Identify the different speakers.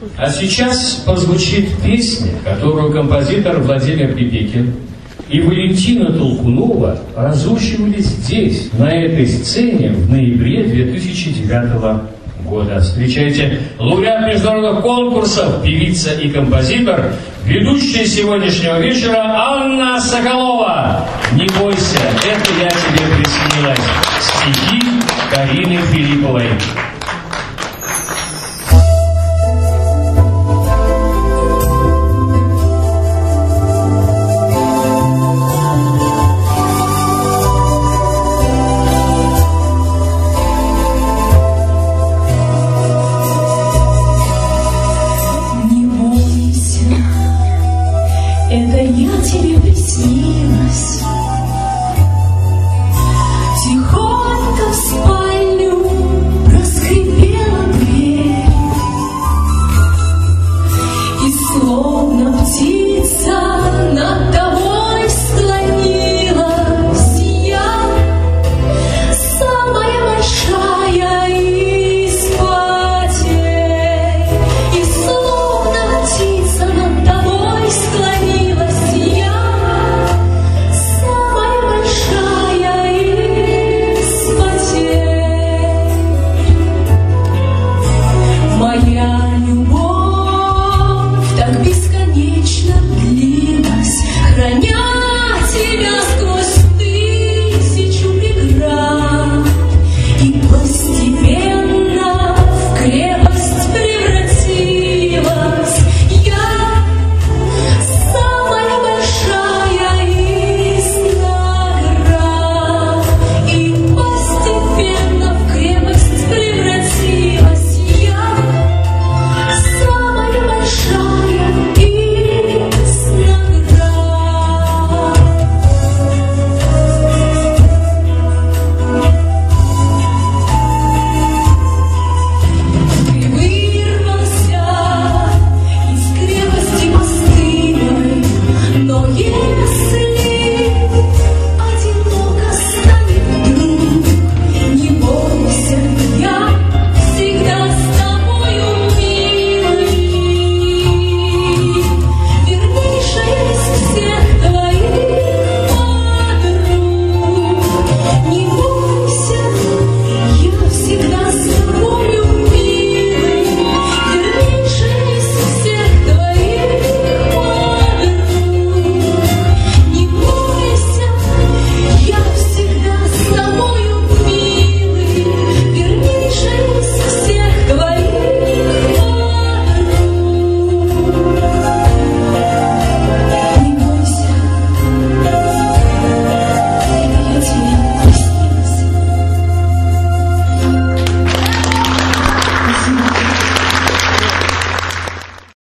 Speaker 1: А сейчас прозвучит песня, которую композитор Владимир Пипекин и Валентина Толкунова разучивали здесь, на этой сцене, в ноябре 2009 года. Встречайте, лауреат международных конкурсов, певица и композитор, ведущая сегодняшнего вечера Анна Соколова. «Не бойся, это я тебе приснилась». Стихи Карины Филипповой.